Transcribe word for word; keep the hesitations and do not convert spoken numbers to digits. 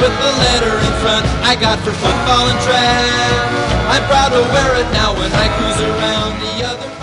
with the letter in front I got for football and track. I'm proud to wear it now when I cruise around the other